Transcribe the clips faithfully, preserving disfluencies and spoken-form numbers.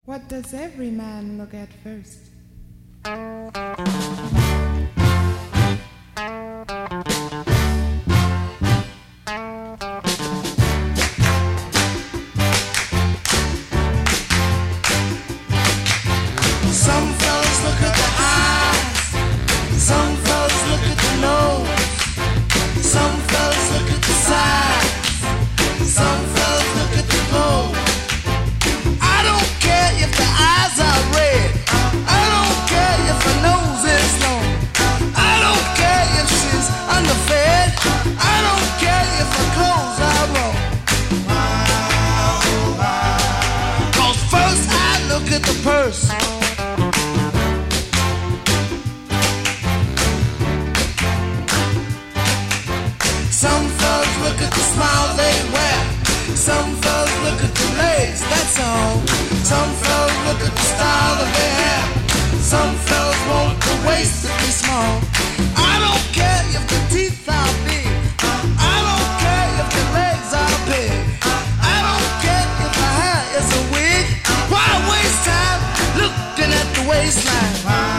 What does every man look at first? Some fellas look at the eyes, some fellas look at the nose, some fellas look at the sides, some fellas look at the globe. I don't care if the eyes are red, I don't care if her nose is long, I don't care if she's underfed, I don't care if her clothes are wrong. Cause first I look at the purse. Some fellas look at the smile they wear, some fellas look at the legs, that's all. Some fellas look at the style of their hair, some fellas want the waist to be small. I don't care if the teeth are big, I don't care if the legs are big, I don't care if the hair is a wig. Why waste time looking at the waistline?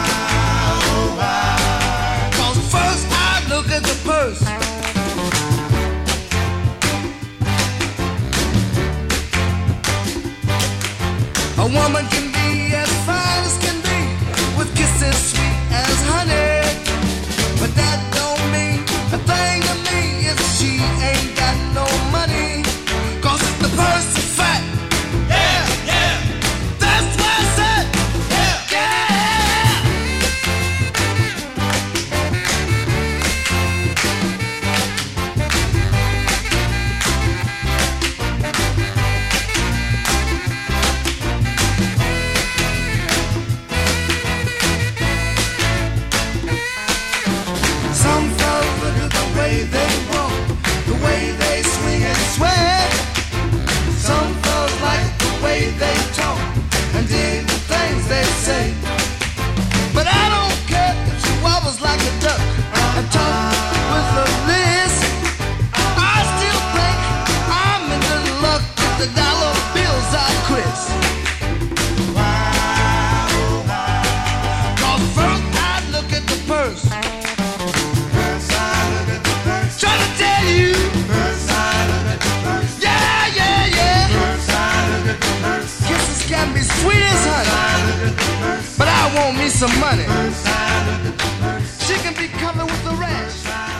Cause first I look at the purse. A woman can be as fine as can be, with kisses sweet as honey, but that don't mean a thing to me if she ain't got no money. Cause if the purse is fat, yeah, yeah, that's what I said, yeah, yeah. Some fellas look at the way they walk, the way they swing and sway. Some fellas like the way they talk and dig the things they say. But I don't care if she wobbles like a duck and talk with a list. I still think I'm in good luck if the dollar bills are crisp. Cause first I look at the purse. Trying to tell you, yeah, yeah, yeah. Kisses can be sweet as honey, but I want me some money. She can be covered with a rash.